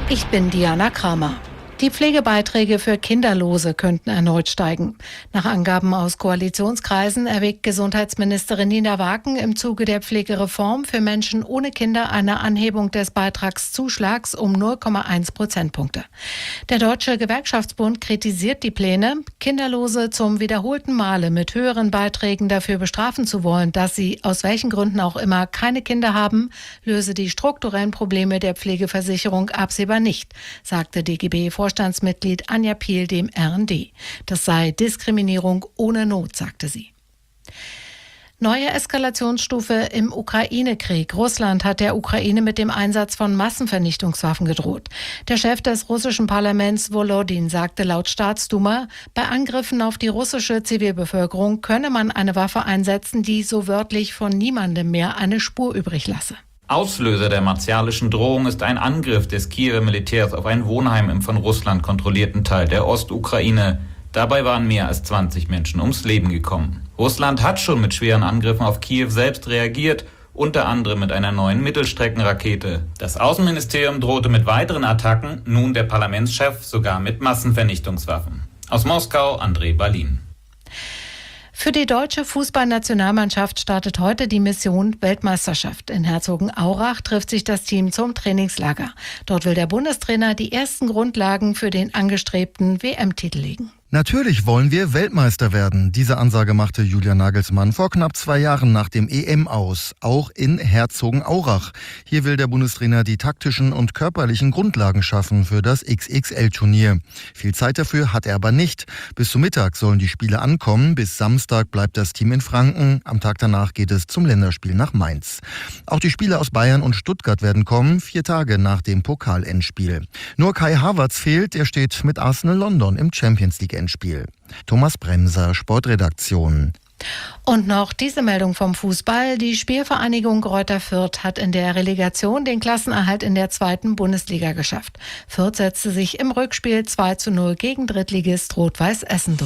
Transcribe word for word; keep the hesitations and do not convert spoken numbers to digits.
Ich bin Diana Kramer. Die Pflegebeiträge für Kinderlose könnten erneut steigen. Nach Angaben aus Koalitionskreisen erwägt Gesundheitsministerin Nina Waken im Zuge der Pflegereform für Menschen ohne Kinder eine Anhebung des Beitragszuschlags um null Komma eins Prozentpunkte. Der Deutsche Gewerkschaftsbund kritisiert die Pläne, Kinderlose zum wiederholten Male mit höheren Beiträgen dafür bestrafen zu wollen, dass sie aus welchen Gründen auch immer keine Kinder haben, löse die strukturellen Probleme der Pflegeversicherung absehbar nicht, sagte D G B-Vorstandsmitglied Anja Piel dem R N D. Das sei Diskriminierung ohne Not, sagte sie. Neue Eskalationsstufe im Ukraine-Krieg. Russland hat der Ukraine mit dem Einsatz von Massenvernichtungswaffen gedroht. Der Chef des russischen Parlaments Volodin sagte laut Staatsduma, bei Angriffen auf die russische Zivilbevölkerung könne man eine Waffe einsetzen, die so wörtlich von niemandem mehr eine Spur übrig lasse. Auslöser der martialischen Drohung ist ein Angriff des Kiewer Militärs auf ein Wohnheim im von Russland kontrollierten Teil der Ostukraine. Dabei waren mehr als zwanzig Menschen ums Leben gekommen. Russland hat schon mit schweren Angriffen auf Kiew selbst reagiert, unter anderem mit einer neuen Mittelstreckenrakete. Das Außenministerium drohte mit weiteren Attacken, nun der Parlamentschef sogar mit Massenvernichtungswaffen. Aus Moskau, André Berlin. Für die deutsche Fußballnationalmannschaft startet heute die Mission Weltmeisterschaft. In Herzogenaurach trifft sich das Team zum Trainingslager. Dort will der Bundestrainer die ersten Grundlagen für den angestrebten W M-Titel legen. Natürlich wollen wir Weltmeister werden. Diese Ansage machte Julian Nagelsmann vor knapp zwei Jahren nach dem E M aus, auch in Herzogenaurach. Hier will der Bundestrainer die taktischen und körperlichen Grundlagen schaffen für das X X L-Turnier. Viel Zeit dafür hat er aber nicht. Bis zum Mittag sollen die Spiele ankommen. Bis Samstag bleibt das Team in Franken. Am Tag danach geht es zum Länderspiel nach Mainz. Auch die Spieler aus Bayern und Stuttgart werden kommen, vier Tage nach dem Pokalendspiel. Nur Kai Havertz fehlt, er steht mit Arsenal London im Champions League Endspiel. Thomas Bremser, Sportredaktion. Und noch diese Meldung vom Fußball. Die Spielvereinigung Greuther Fürth hat in der Relegation den Klassenerhalt in der zweiten Bundesliga geschafft. Fürth setzte sich im Rückspiel zwei zu null gegen Drittligist Rot-Weiß Essen durch.